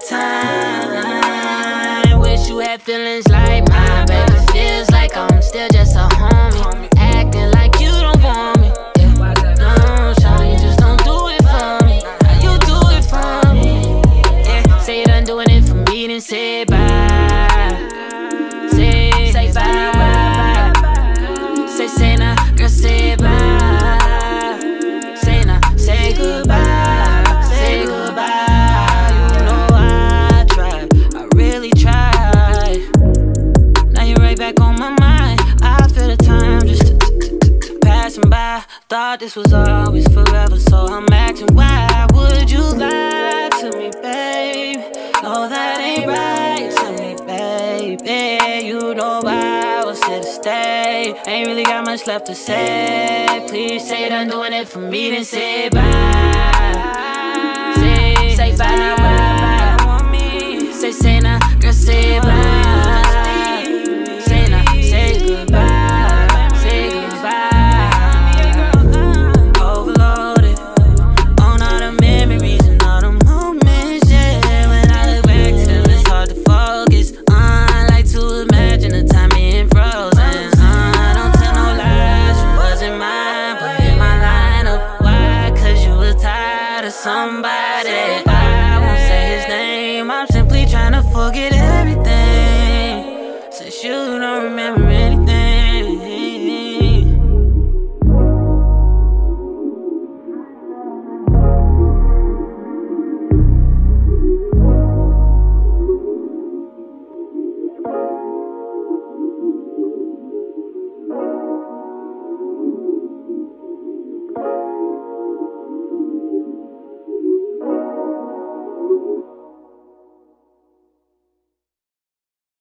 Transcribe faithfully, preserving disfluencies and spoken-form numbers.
time. Wish you had feelings like mine, baby. Feels like I'm still just a homie, acting like you don't want me. Yeah. No, shawty, just don't do it for me. How you do it for me? Yeah. Say you done doing it for me, then say bye. Say, say bye. Say, say nah, girl, say bye. Say nah, say goodbye. Say goodbye. You know I tried, I really tried. Now you're right back on my mind. I feel the time just passing by. Thought this was always forever, so I'm acting. Why would you lie to me, babe? No, that ain't right to me, baby. You know I was here to stay. Ain't really got much left to say. Please say done doing it for me, then say bye. Say, say bye, bye, bye. Say, say nah, girl, say bye. Say nah, say goodbye. Say goodbye. Overloaded on all the memories and all the moments, yeah. When I look back to them, it's hard to focus. Uh, I like to imagine the time being frozen. Uh, don't tell no lies, you wasn't mine, but in my lineup. Why? Cause you was tired of somebody.